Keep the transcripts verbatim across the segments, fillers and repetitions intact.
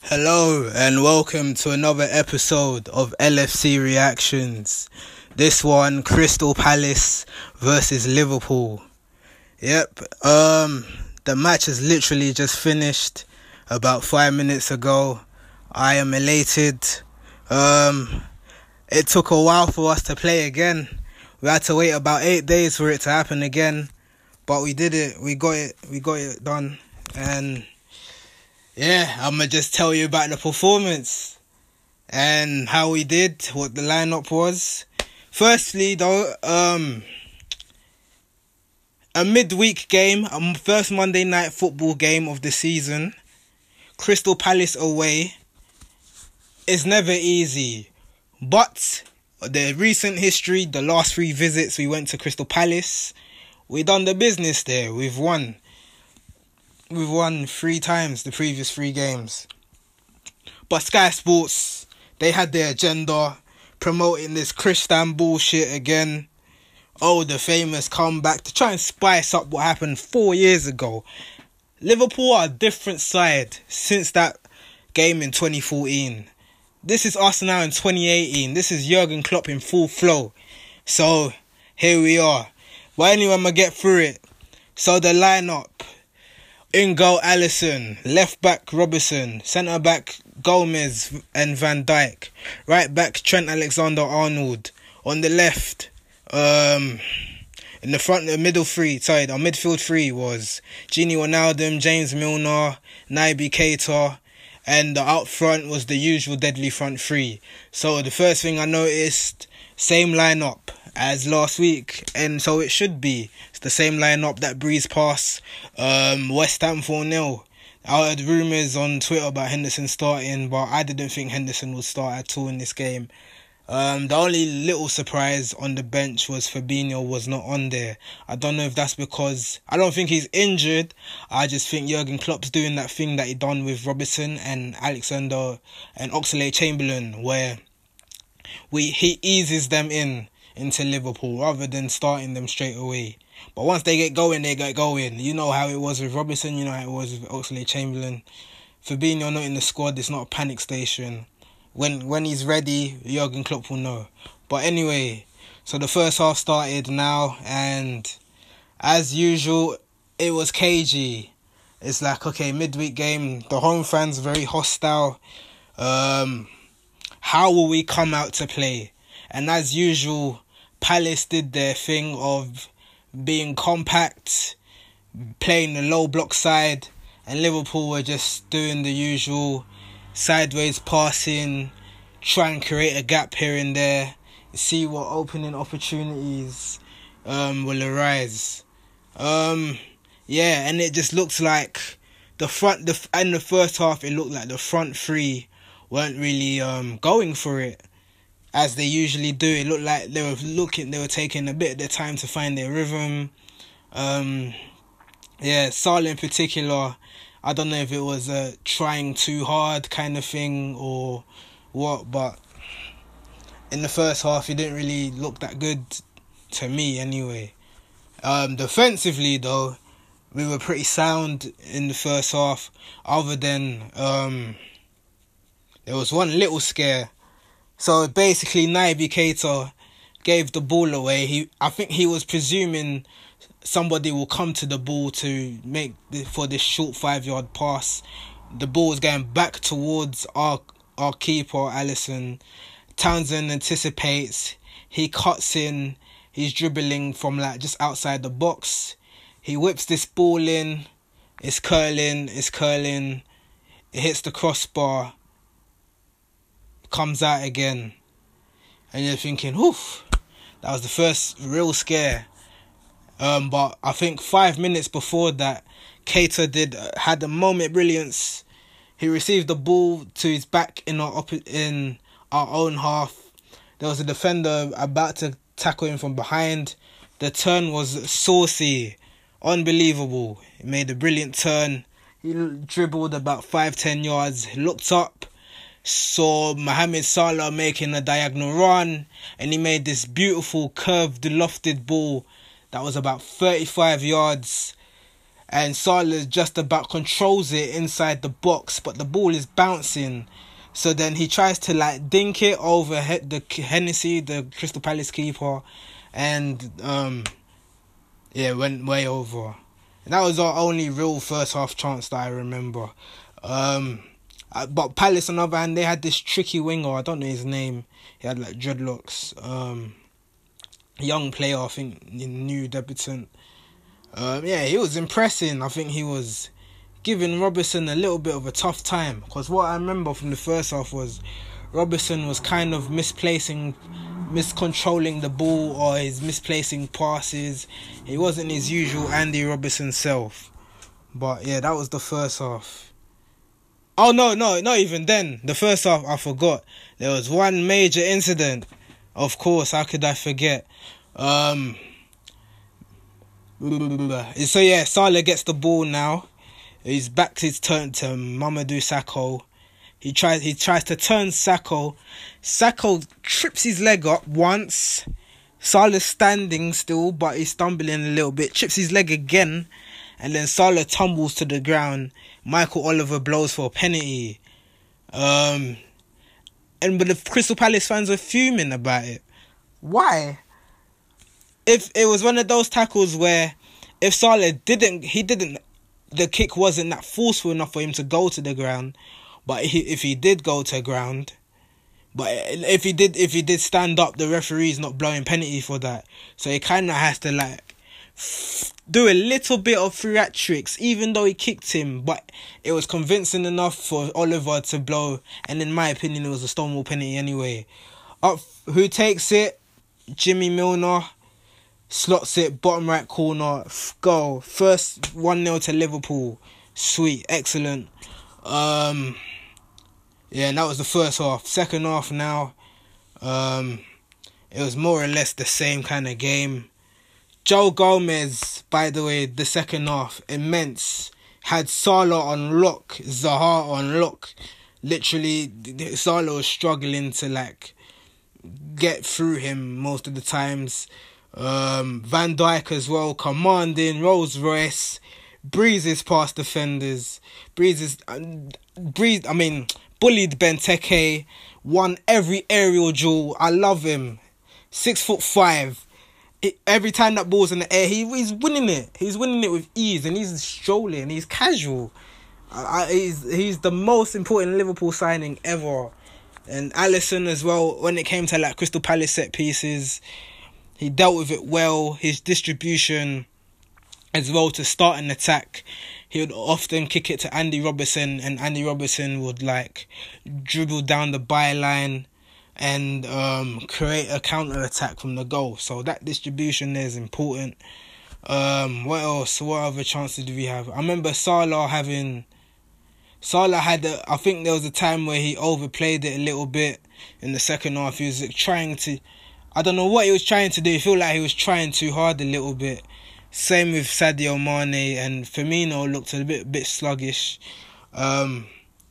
Hello and welcome to another episode of L F C Reactions. This one, Crystal Palace versus Liverpool. Yep, um, the match has literally just finished about five minutes ago. I am elated. Um, it took a while for us to play again. We had to wait about eight days for it to happen again, but we did it. We got it. We got it done, and yeah, I'm going to just tell you about the performance and how we did, what the lineup was. Firstly, though, um, a midweek game, a first Monday night football game of the season, Crystal Palace away, is never easy. But the recent history, the last three visits we went to Crystal Palace, we done the business there. We've won. We've won three times the previous three games. But Sky Sports, they had their agenda, promoting this Christian bullshit again. Oh, the famous comeback to try and spice up what happened four years ago. Liverpool are a different side since that game in twenty fourteen. This is us now in twenty eighteen. This is Jurgen Klopp in full flow. So, here we are. But anyway, I'm going to get through it. So, the lineup. In goal, Alisson. Left back, Robertson. Centre back, Gomez and Van Dijk. Right back, Trent Alexander-Arnold. On the left, um, in the front, the middle three, sorry, our midfield three was Gini Wijnaldum, James Milner, Naby Keita, and the out front was the usual deadly front three. So the first thing I noticed, same lineup as last week, and so it should be. It's the same lineup that breezed past um, West Ham four nil. I heard rumours on Twitter about Henderson starting, but I didn't think Henderson would start at all in this game. Um, the only little surprise on the bench was Fabinho was not on there. I don't know if that's because I don't think he's injured. I just think Jurgen Klopp's doing that thing that he done with Robertson and Alexander and Oxlade-Chamberlain, where we he eases them in into Liverpool rather than starting them straight away. But once they get going, they get going. You know how it was with Robertson, you know how it was with Oxlade-Chamberlain. Fabinho not in the squad, it's not a panic station. When when he's ready, Jurgen Klopp will know. But anyway, so the first half started now, and as usual, it was cagey. It's like, okay, midweek game, the home fans are very hostile. Um, how will we come out to play? And as usual, Palace did their thing of being compact, playing the low block side, and Liverpool were just doing the usual sideways passing, try and create a gap here and there, see what opening opportunities um, will arise. Um, yeah, and it just looks like the front, the in the first half, it looked like the front three weren't really um, going for it as they usually do. It looked like they were looking, they were taking a bit of their time to find their rhythm. Um, yeah, Salah in particular, I don't know if it was a trying too hard kind of thing or what, but in the first half, he didn't really look that good to me anyway. Um, defensively, though, we were pretty sound in the first half, other than um, there was one little scare. So basically, Naby Keita gave the ball away. He, I think he was presuming somebody will come to the ball to make the, for this short five-yard pass. The ball is going back towards our our keeper, Alisson. Townsend anticipates. He cuts in. He's dribbling from like just outside the box. He whips this ball in. It's curling. It's curling. It hits the crossbar. Comes out again. And you're thinking, oof, that was the first real scare. Um, but I think five minutes before that, Keita did uh, had a moment of brilliance. He received the ball to his back in our op- in our own half. There was a defender about to tackle him from behind. The turn was saucy, unbelievable. He made a brilliant turn. He dribbled about five, ten yards, looked up, saw Mohamed Salah making a diagonal run, and he made this beautiful curved lofted ball that was about thirty-five yards. and Salah just about controls it inside the box, but the ball is bouncing. So then he tries to like dink it over the Hennessy, the Crystal Palace keeper, and um, yeah, went way over. And that was our only real first half chance that I remember. Um, but Palace, on the other hand, they had this tricky winger. I don't know his name. He had like dreadlocks. Um, young player, I think, new debutant. Um, yeah, he was impressing. I think he was giving Robertson a little bit of a tough time, because what I remember from the first half was Robertson was kind of misplacing, miscontrolling the ball, or he's misplacing passes. He wasn't his usual Andy Robertson self. But yeah, that was the first half. Oh no, no, not even then. The first half, I forgot. There was one major incident. Of course, how could I forget? Um... So yeah, Salah gets the ball now. He's back his turn to Mamadou Sakho. He tries he tries to turn Sakho. Sakho trips his leg up once. Salah's standing still, but he's stumbling a little bit. Trips his leg again, and then Salah tumbles to the ground. Michael Oliver blows for a penalty. Um, and but the Crystal Palace fans are fuming about it. Why? If it was one of those tackles where if Salah didn't, he didn't, the kick wasn't that forceful enough for him to go to the ground, but he, if he did go to the ground, but if he did, if he did stand up, the referee's not blowing penalty for that. So he kind of has to like f- do a little bit of theatrics, even though he kicked him, but it was convincing enough for Oliver to blow. And in my opinion, it was a Stonewall penalty anyway. Up, who takes it? Jimmy Milner. Slots it, bottom right corner, goal. First one nil to Liverpool. Sweet, excellent. Um, yeah, and that was the first half. Second half now, um, it was more or less the same kind of game. Joe Gomez, by the way, the second half, immense. Had Salah on lock, Zaha on lock. Literally, Salah was struggling to like get through him most of the times. Um, Van Dijk as well, commanding, Rolls Royce, breezes past defenders, breezes, uh, breeze, I mean, bullied Benteke, won every aerial duel. I love him. Six foot five. It, every time that ball's in the air, he, he's winning it. He's winning it with ease, and he's strolling. He's casual. I, I, he's he's the most important Liverpool signing ever. And Alisson as well. When it came to like Crystal Palace set pieces, he dealt with it well. His distribution as well to start an attack. He would often kick it to Andy Robertson, and Andy Robertson would like dribble down the byline and um, create a counter attack from the goal. So that distribution there is important. Um, what else? What other chances do we have? I remember Salah having. Salah had, a, I think there was a time where he overplayed it a little bit in the second half. He was like, trying to. I don't know what he was trying to do. I feel like he was trying too hard a little bit. Same with Sadio Mane, and Firmino looked a bit bit sluggish. Um,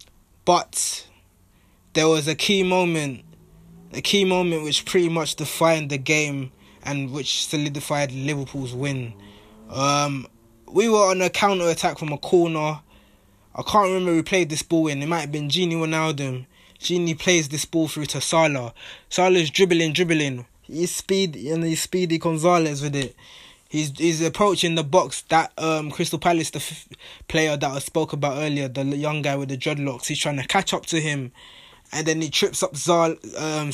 but there was a key moment, a key moment which pretty much defined the game and which solidified Liverpool's win. Um, we were on a counter-attack from a corner. I can't remember who played this ball in. It might have been Gini Wijnaldum. Gini plays this ball through to Salah. Salah's dribbling, dribbling. He's speed and he's Speedy Gonzalez with it. He's he's approaching the box. That um Crystal Palace, the f- player that I spoke about earlier, the young guy with the dreadlocks, he's trying to catch up to him, and then he trips up Zal um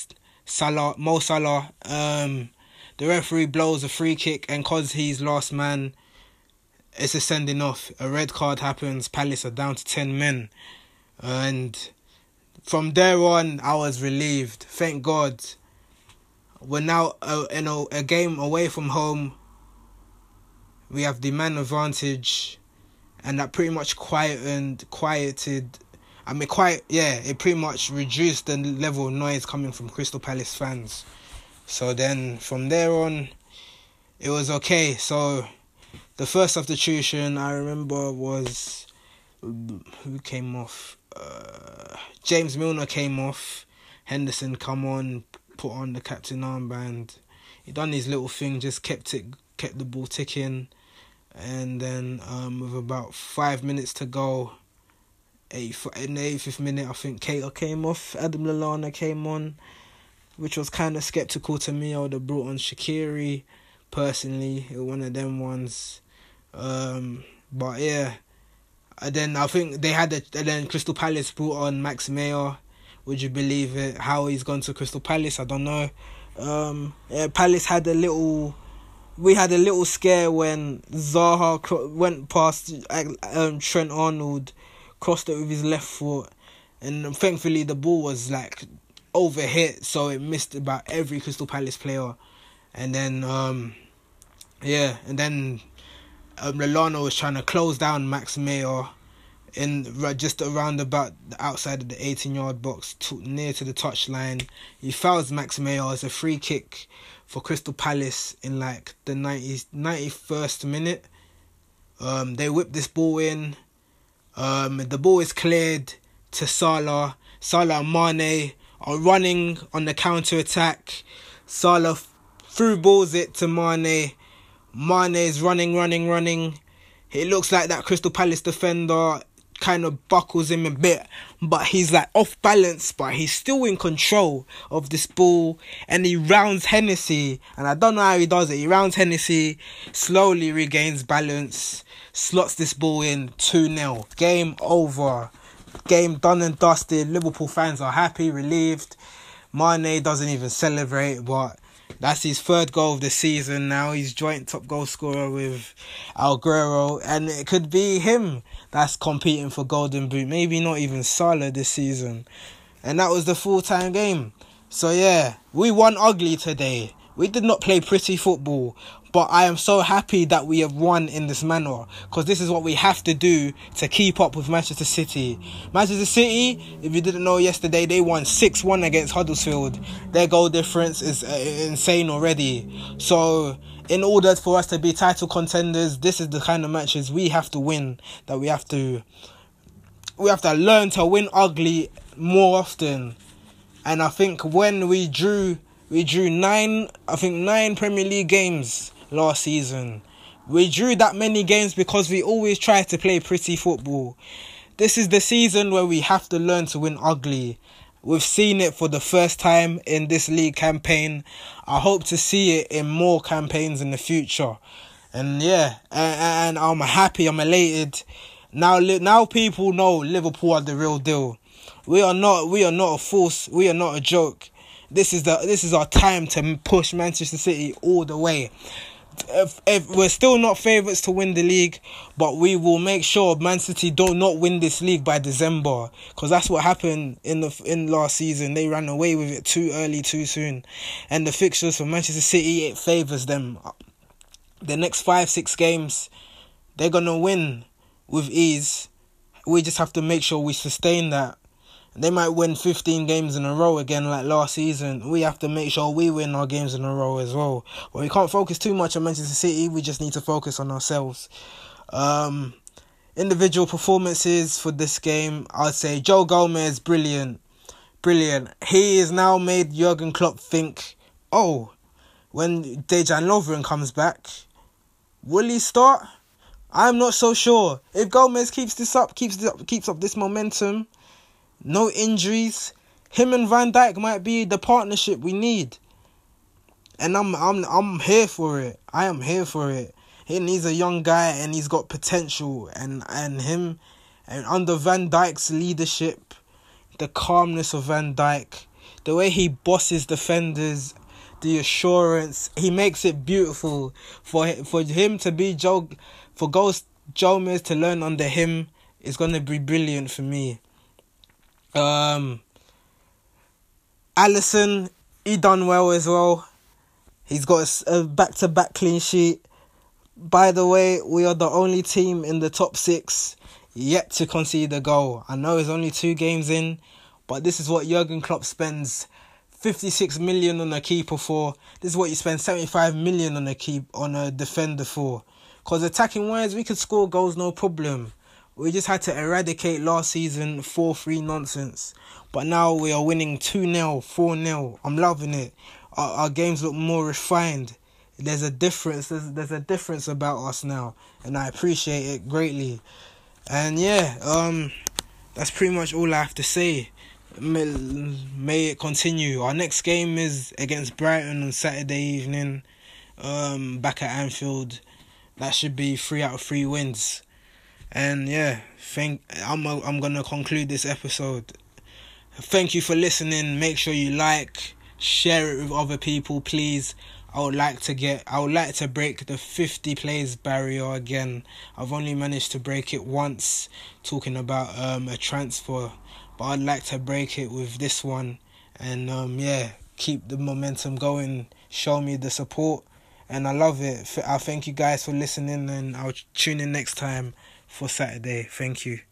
Salah Mo Salah. Um, the referee blows a free kick, and cause he's last man, it's a sending off. A red card happens. Palace are down to ten men, and from there on, I was relieved. Thank God. We're now uh, in a, a game away from home. We have the man advantage, and that pretty much quietened, quieted. I mean, quiet. Yeah, it pretty much reduced the level of noise coming from Crystal Palace fans. So then, from there on, it was okay. So, the first substitution I remember was who came off. Uh, James Milner came off. Henderson come on. Put on the captain armband. He done his little thing, just kept it, kept the ball ticking. And then um, with about five minutes to go, eight, in the eightieth minute, I think Keita came off. Adam Lallana came on, which was kind of sceptical to me. I would have brought on Shaqiri, personally. It was one of them ones. Um, but yeah. And then I think they had a, and then Crystal Palace brought on Max Meyer. Would you believe it? How he's gone to Crystal Palace, I don't know. Um, yeah, Palace had a little... We had a little scare when Zaha cro- went past um, Trent Arnold, crossed it with his left foot, and thankfully the ball was like overhit, so it missed about every Crystal Palace player. And then, um, yeah, and then um, Lallana was trying to close down Max Meyer in just around about the outside of the eighteen-yard box, to, near to the touchline. He fouls Max Meyer as a free kick for Crystal Palace in like the ninetieth, ninety-first minute. Um, they whip this ball in. Um, the ball is cleared to Salah. Salah and Mane are running on the counter-attack. Salah f- through balls it to Mane. Mane is running, running, running. It looks like that Crystal Palace defender kind of buckles him a bit, but he's like off balance, but he's still in control of this ball, and he rounds Hennessy, and I don't know how he does it. He rounds Hennessy, slowly regains balance, slots this ball in, two nil. Game over. Game done and dusted. Liverpool fans are happy, relieved. Mane doesn't even celebrate, but that's his third goal of the season now. He's joint top goal scorer with Aguero, and it could be him that's competing for Golden Boot. Maybe not even Salah this season. And that was the full-time game. So yeah, we won ugly today. We did not play pretty football, but I am so happy that we have won in this manner, because this is what we have to do to keep up with Manchester City. Manchester City, if you didn't know yesterday, they won six one against Huddersfield. Their goal difference is uh, insane already. So in order for us to be title contenders, this is the kind of matches we have to win, that we have to we have to learn to win ugly more often. And I think when we drew we drew nine I think nine Premier League games last season. We drew that many games because we always try to play pretty football. This is the season where we have to learn to win ugly. We've seen it for the first time in this league campaign. I hope to see it in more campaigns in the future. And yeah, and, and I'm happy, I'm elated. Now, now people know Liverpool are the real deal. We are not, we are not a force. We are not a joke. This is the, this is our time to push Manchester City all the way. If, if we're still not favourites to win the league, but we will make sure Man City don't not win this league by December, because that's what happened in the in last season. They ran away with it too early, too soon, and the fixtures for Manchester City, it favours them. The next five, six games, they're gonna win with ease. We just have to make sure we sustain that. They might win fifteen games in a row again like last season. We have to make sure we win our games in a row as well. But we can't focus too much on Manchester City. We just need to focus on ourselves. Um, individual performances for this game, I'd say Joe Gomez, brilliant. Brilliant. He has now made Jurgen Klopp think, oh, when Dejan Lovren comes back, will he start? I'm not so sure. If Gomez keeps this up, keeps this up, keeps up this momentum, no injuries, him and Van Dijk might be the partnership we need. And I'm I'm I'm here for it. I am here for it. And he's a young guy and he's got potential, and, and him and under Van Dijk's leadership, the calmness of Van Dijk, the way he bosses defenders, the assurance, he makes it beautiful. For for him to be Joe, for Ghost Gomez to learn under him is gonna be brilliant for me. Um, Alisson, he done well as well. He's got a, a back-to-back clean sheet. By the way, we are the only team in the top six yet to concede a goal. I know it's only two games in, but this is what Jurgen Klopp spends fifty-six million on a keeper for. This is what you spend seventy-five million on a keep on a defender for. Because attacking wise, we could score goals no problem. We just had to eradicate last season four three nonsense. But now we are winning two nil, four nil. I'm loving it. Our, our games look more refined. there's a difference. There's, there's a difference about us now, and I appreciate it greatly. And yeah, um, that's pretty much all I have to say. May, may it continue. Our next game is against Brighton on Saturday evening, um, back at Anfield. That should be three out of three wins. And yeah, thank. I'm I'm gonna conclude this episode. Thank you for listening. Make sure you like, share it with other people, please. I would like to get. I would like to break the fifty plays barrier again. I've only managed to break it once, talking about um a transfer, but I'd like to break it with this one. And um yeah, keep the momentum going. Show me the support, and I love it. I thank you guys for listening, and I'll tune in next time for Saturday. Thank you.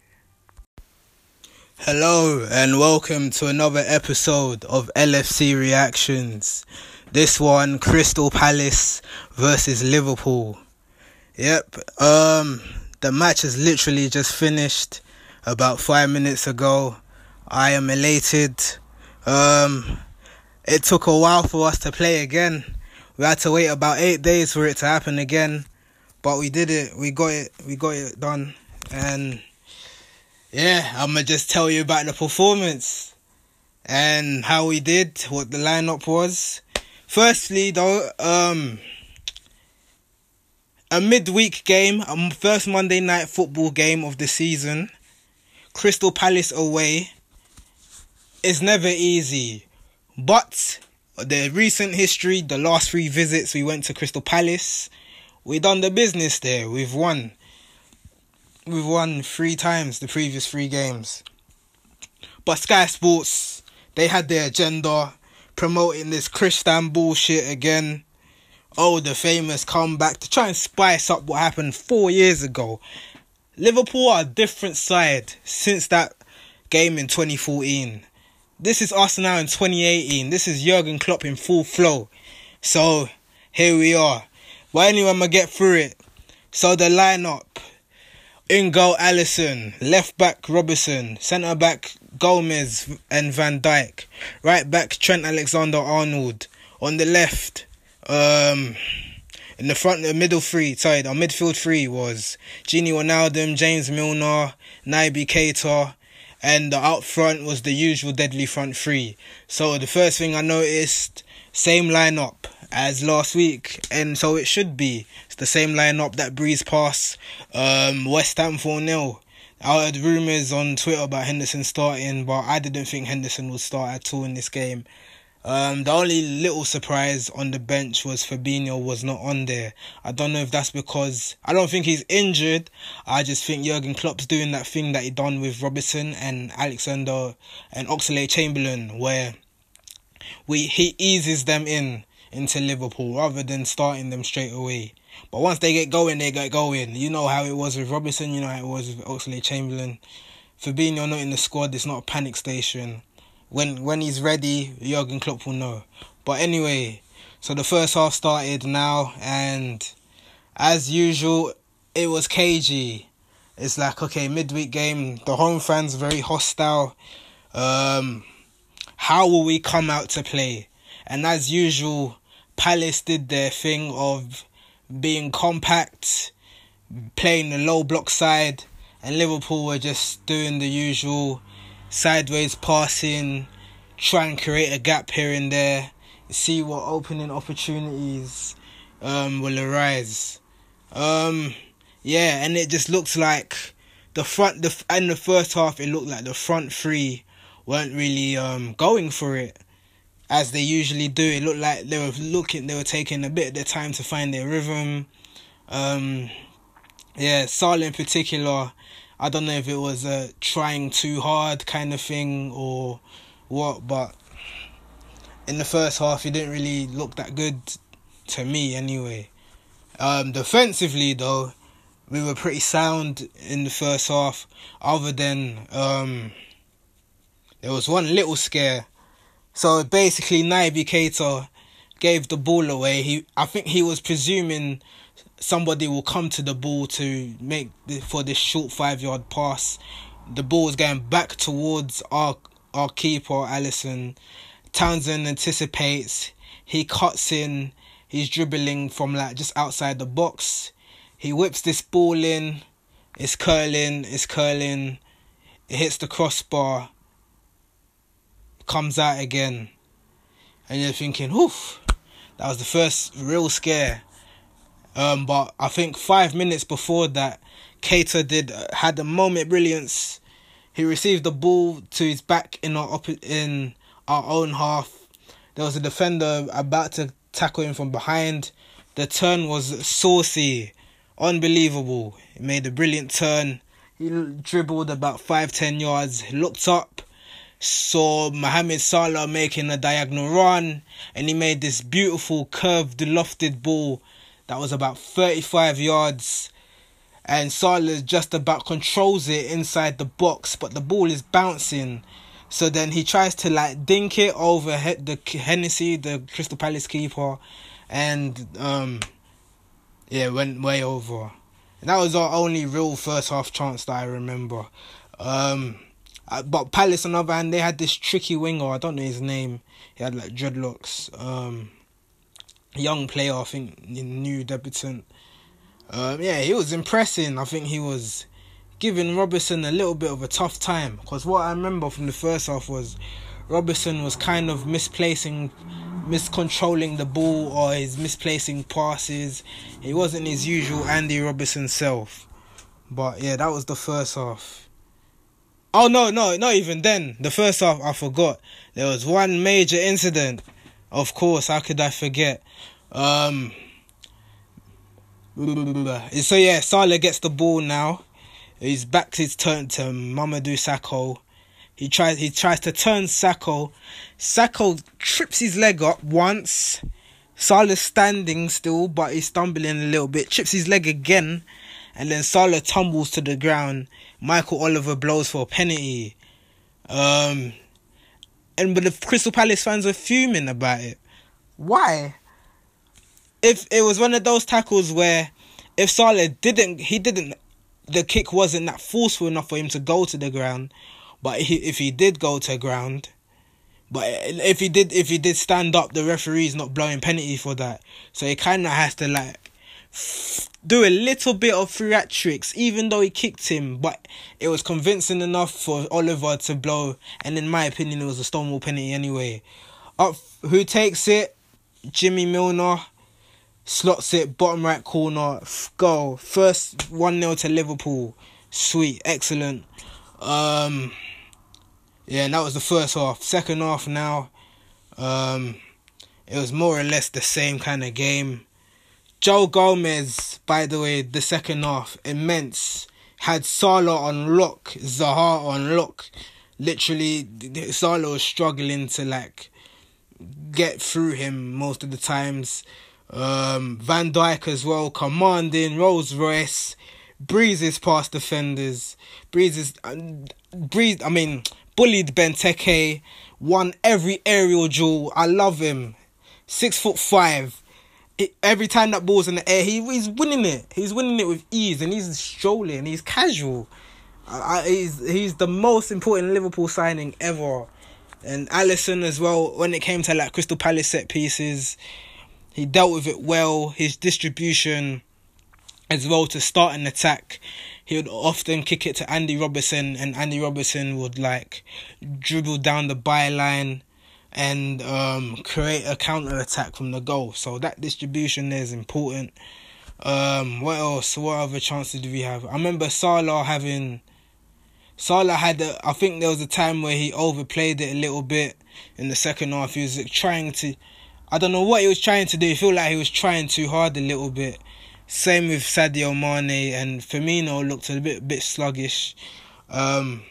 Hello and welcome to another episode of L F C Reactions. This one, Crystal Palace versus Liverpool. Yep, um, the match has literally just finished about five minutes ago. I am elated. Um, it took a while for us to play again. We had to wait about eight days for it to happen again, but we did it. We got it. We got it done. And yeah, I'm gonna just tell you about the performance and how we did, what the lineup was. Firstly, though, um, a midweek game, a first Monday night football game of the season, Crystal Palace away, is never easy. But the recent history, the last three visits we went to Crystal Palace, we done the business there. We've won. We've won three times the previous three games. But Sky Sports, they had their agenda, promoting this Christian bullshit again. Oh, the famous comeback to try and spice up what happened four years ago. Liverpool are a different side since that game in twenty fourteen. This is us now in twenty eighteen. This is Jurgen Klopp in full flow. So, here we are. But anyway, I'm going to get through it. So, the lineup. In goal, Alisson. Left back, Robertson. Centre back, Gomez and Van Dijk. Right back, Trent Alexander-Arnold. On the left, um, in the front, the middle three, sorry, our midfield three was Gini Wijnaldum, James Milner, Naby Keita, and the out front was the usual deadly front three. So the first thing I noticed, same lineup as last week, and so it should be. It's the same lineup that breezed past um, West Ham four nil. I heard rumours on Twitter about Henderson starting, but I didn't think Henderson would start at all in this game. Um, the only little surprise on the bench was Fabinho was not on there. I don't know if that's because I don't think he's injured. I just think Jurgen Klopp's doing that thing that he done with Robertson and Alexander and Oxlade-Chamberlain, where we he eases them in into Liverpool rather than starting them straight away. But once they get going, they get going. You know how it was with Robertson, you know how it was with Oxlade-Chamberlain. Fabinho not in the squad, it's not a panic station. When when he's ready, Jurgen Klopp will know. But anyway, so the first half started now, and as usual, it was cagey. It's like, okay, midweek game, the home fans very hostile. Um, how will we come out to play? And as usual, Palace did their thing of being compact, playing the low block side, and Liverpool were just doing the usual sideways passing, try and create a gap here and there, see what opening opportunities um, will arise. Um, yeah, and it just looks like the front, the in the first half, it looked like the front three weren't really um, going for it as they usually do. It looked like they were looking, they were taking a bit of their time to find their rhythm. Um, yeah, Salah in particular, I don't know if it was a trying too hard kind of thing or what, but in the first half, he didn't really look that good to me anyway. Um, defensively, though, we were pretty sound in the first half, other than um, there was one little scare. So basically, Naby Keita gave the ball away. He, I think he was presuming somebody will come to the ball to make the, for this short five-yard pass. The ball was going back towards our our keeper, Alisson. Townsend anticipates. He cuts in. He's dribbling from like just outside the box. He whips this ball in. It's curling. It's curling. It hits the crossbar. Comes out again. And you're thinking, oof, that was the first real scare. Um, but I think five minutes before that, Keita did uh, had a moment of brilliance. He received the ball to his back in our op- in our own half. There was a defender about to tackle him from behind. The turn was saucy, unbelievable. He made a brilliant turn. He dribbled about five, ten yards. He looked up, saw Mohamed Salah making a diagonal run, and he made this beautiful curved, lofted ball that was about thirty-five yards. And Salah just about controls it inside the box, but the ball is bouncing. So then he tries to like dink it over the Hennessy, the Crystal Palace keeper, and um, yeah, went way over. And that was our only real first half chance that I remember. Um, but Palace on the other hand, they had this tricky winger. I don't know his name. He had like dreadlocks. Um, young player, I think, new debutant. Um, yeah, he was impressing. I think he was giving Robertson a little bit of a tough time, because what I remember from the first half was Robertson was kind of misplacing, miscontrolling the ball, or he's misplacing passes. He wasn't his usual Andy Robertson self. But yeah, that was the first half. Oh no, no, not even then. The first half, I forgot. There was one major incident. Of course, how could I forget? Um... So yeah, Salah gets the ball now. He's back his turn to Mamadou Sakho. He tries he tries to turn Sakho. Sakho trips his leg up once. Salah's standing still, but he's stumbling a little bit. Trips his leg again, and then Salah tumbles to the ground. Michael Oliver blows for a penalty. Um, and but the Crystal Palace fans are fuming about it. Why? If it was one of those tackles where if Salah didn't, he didn't, the kick wasn't that forceful enough for him to go to the ground, but he, if he did go to the ground, but if he did, if he did stand up, the referee's not blowing penalty for that. So he kind of has to like f- do a little bit of theatrics, even though he kicked him, but it was convincing enough for Oliver to blow. And in my opinion, it was a Stonewall penalty anyway. Up, who takes it? Jimmy Milner. Slots it, bottom right corner, goal. First one nil to Liverpool. Sweet, excellent. Um, yeah, and that was the first half. Second half now, um, it was more or less the same kind of game. Joe Gomez, by the way, the second half, immense. Had Salah on lock, Zaha on lock. Literally, Salah was struggling to like get through him most of the times. Um, Van Dijk as well, commanding, Rolls Royce, breezes past defenders, breezes, uh, breeze, I mean, bullied Benteke, won every aerial duel. I love him. Six foot five. It, every time that ball's in the air, he, he's winning it. He's winning it with ease, and he's strolling, he's casual. Uh, he's, he's the most important Liverpool signing ever. And Alisson as well, when it came to like Crystal Palace set pieces, he dealt with it well. His distribution as well to start an attack. He would often kick it to Andy Robertson, and Andy Robertson would like dribble down the byline and um, create a counter attack from the goal. So that distribution there is important. Um, what else? What other chances do we have? I remember Salah having. Salah had a, I think there was a time where he overplayed it a little bit in the second half. He was like, trying to. I don't know what he was trying to do. I feel like he was trying too hard a little bit. Same with Sadio Mane, and Firmino looked a bit bit sluggish. Um,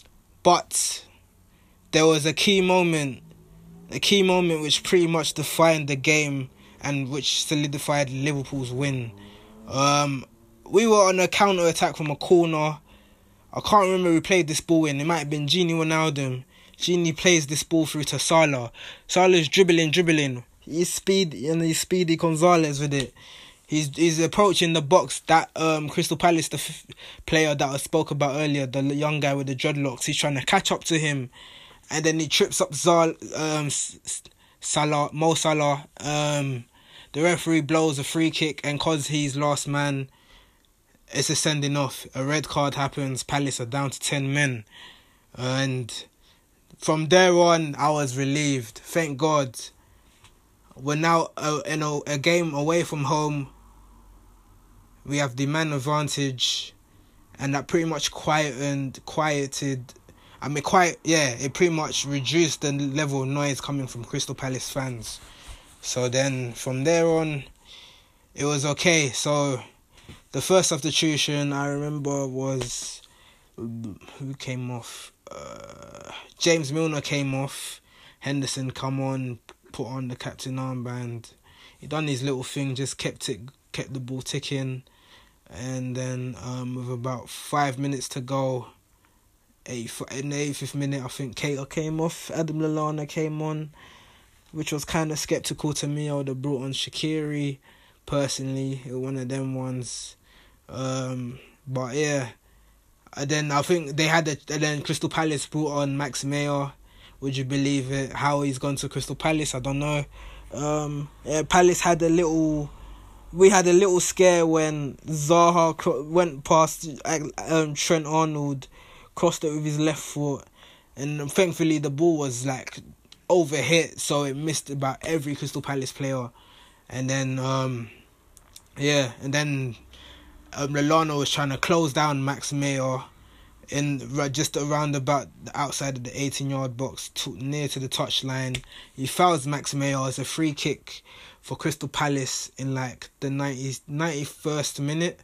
but there was a key moment, a key moment which pretty much defined the game and which solidified Liverpool's win. Um, we were on a counter attack from a corner. I can't remember who played this ball in. It might have been Gini Wijnaldum. Gini plays this ball through to Salah. Salah's dribbling, dribbling. He's speed and he's Speedy Gonzalez with it. He's he's approaching the box. That um Crystal Palace the f- player that I spoke about earlier, the young guy with the dreadlocks. He's trying to catch up to him, and then he trips up Zal um Salah Mo Salah. Um, The referee blows a free kick, and cause he's last man, it's a sending off. A red card happens. Palace are down to ten men, and from there on, I was relieved. Thank God. We're now uh, in a, a game away from home. We have the man advantage, and that pretty much quietened, quieted. I mean, quiet. Yeah, it pretty much reduced the level of noise coming from Crystal Palace fans. So then, from there on, it was okay. So, the first substitution I remember was, who came off? Uh, James Milner came off. Henderson come on, put on the captain armband. He done his little thing, just kept it, kept the ball ticking. And then, um, with about five minutes to go, eight, in the eightieth minute, I think Keita came off. Adam Lallana came on, which was kind of sceptical to me. I would have brought on Shaqiri, personally. It was one of them ones. Um, but yeah. And then I think they had, a, and then Crystal Palace brought on Max Meyer. Would you believe it? How he's gone to Crystal Palace, I don't know. Um, yeah, Palace had a little... We had a little scare when Zaha went past um, Trent Arnold, crossed it with his left foot, and thankfully the ball was like overhit, so it missed about every Crystal Palace player. And then, um, yeah, and then um, Lallana was trying to close down Max Meyer in just around about the outside of the eighteen-yard box, to, near to the touchline. He fouls Max Meyer as a free kick for Crystal Palace in like the ninetieth, ninety-first minute.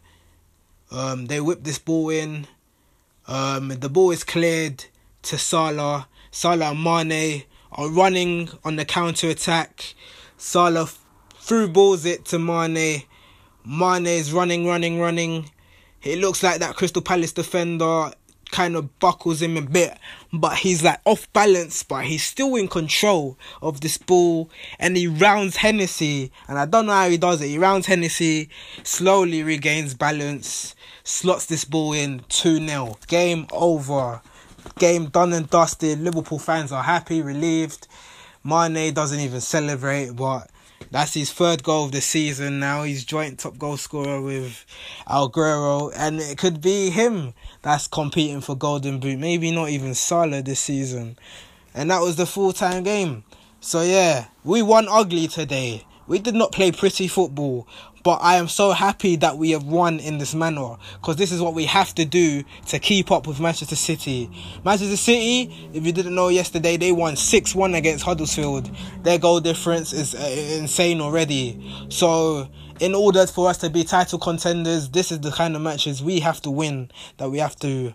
Um, they whip this ball in. Um, the ball is cleared to Salah. Salah and Mane are running on the counter-attack. Salah f- through balls it to Mane. Mane is running, running, running. It looks like that Crystal Palace defender kind of buckles him a bit, but he's like off balance, but he's still in control of this ball, and he rounds Hennessy, and I don't know how he does it. He rounds Hennessy, slowly regains balance, slots this ball in, two nil. Game over. Game done and dusted. Liverpool fans are happy, relieved. Mane doesn't even celebrate, but that's his third goal of the season now. He's joint top goal scorer with Aguero, and it could be him that's competing for Golden Boot. Maybe not even Salah this season. And that was the full-time game. So yeah, we won ugly today. We did not play pretty football, but I am so happy that we have won in this manner, because this is what we have to do to keep up with Manchester City. Manchester City, if you didn't know yesterday, they won six one against Huddersfield. Their goal difference is uh, insane already. So in order for us to be title contenders, this is the kind of matches we have to win, that we have to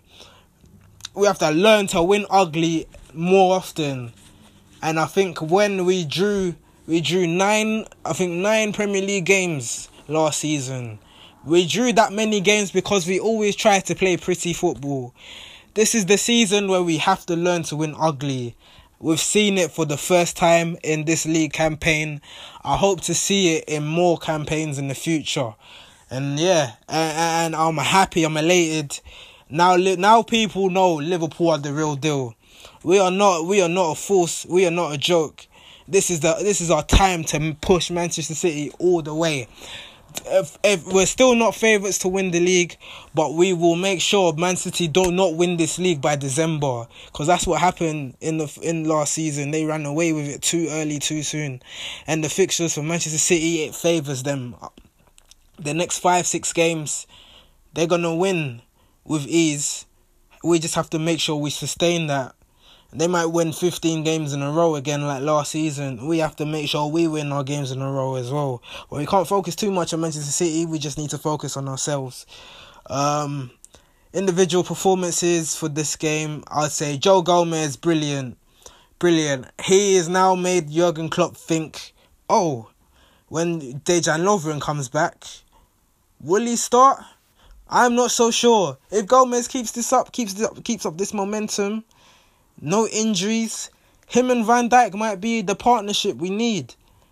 we have to learn to win ugly more often. And I think when we drew We drew nine, I think nine Premier League games last season. We drew that many games because we always try to play pretty football. This is the season where we have to learn to win ugly. We've seen it for the first time in this league campaign. I hope to see it in more campaigns in the future. And yeah, and, and I'm happy, I'm elated. Now, now people know Liverpool are the real deal. We are not, we are not a force. We are not a joke. This is the this is our time to push Manchester City all the way. If, if we're still not favourites to win the league, but we will make sure Man City don't not win this league by December, because that's what happened in the in last season. They ran away with it too early, too soon, and the fixtures for Manchester City, it favours them. The next five, six games, they're gonna win with ease. We just have to make sure we sustain that. They might win fifteen games in a row again like last season. We have to make sure we win our games in a row as well. But we can't focus too much on Manchester City. We just need to focus on ourselves. Um, individual performances for this game, I'd say Joe Gomez, brilliant. Brilliant. He has now made Jurgen Klopp think, oh, when Dejan Lovren comes back, will he start? I'm not so sure. If Gomez keeps this up, keeps this up, keeps up this momentum, no injuries, him and Van Dijk might be the partnership we need.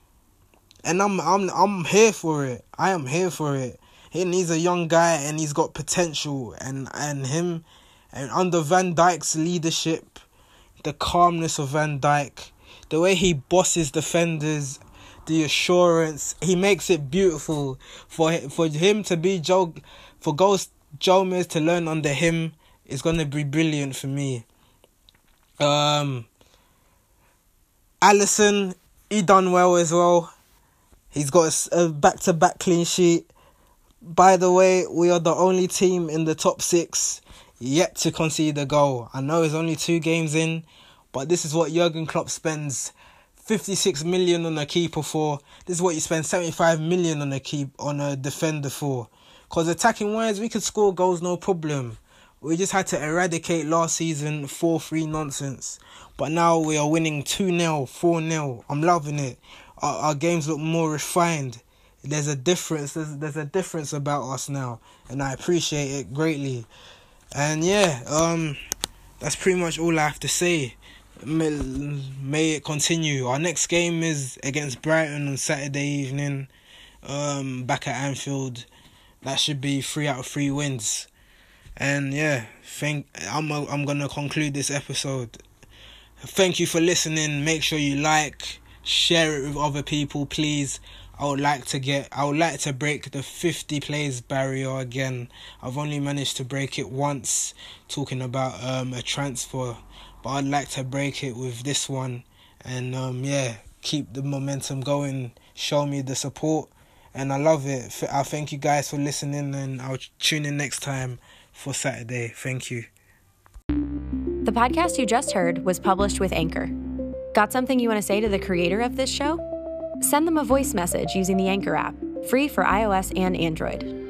And I'm I'm I'm here for it. I am here for it. And he's a young guy and he's got potential. And, and him, and under Van Dijk's leadership, the calmness of Van Dijk, the way he bosses defenders, the assurance. He makes it beautiful for for him to be Joe, for Ghost Gomez to learn under him. It's gonna be brilliant for me. Um, Alisson, he done well as well. He's got a back-to-back clean sheet. By the way, we are the only team in the top six yet to concede a goal. I know it's only two games in, but this is what Jurgen Klopp spends fifty-six million on a keeper for. This is what you spend seventy-five million on a keep on a defender for. Because attacking wise, we could score goals no problem. We just had to eradicate last season four three nonsense. But now we are winning two nil, four nil. I'm loving it. Our, our games look more refined. There's a difference. There's, there's a difference about us now. And I appreciate it greatly. And yeah, um, that's pretty much all I have to say. May, may it continue. Our next game is against Brighton on Saturday evening. Um, back at Anfield. That should be three out of three wins. And yeah, thank I'm a, I'm gonna conclude this episode. Thank you for listening. Make sure you like, share it with other people, please. I would like to get I would like to break the fifty plays barrier again. I've only managed to break it once, talking about um a transfer, but I'd like to break it with this one. And um yeah, keep the momentum going. Show me the support, and I love it. I thank you guys for listening, and I'll tune in next time for Saturday. Thank you. The podcast you just heard was published with Anchor. Got something you want to say to the creator of this show? Send them a voice message using the Anchor app, free for iOS and Android.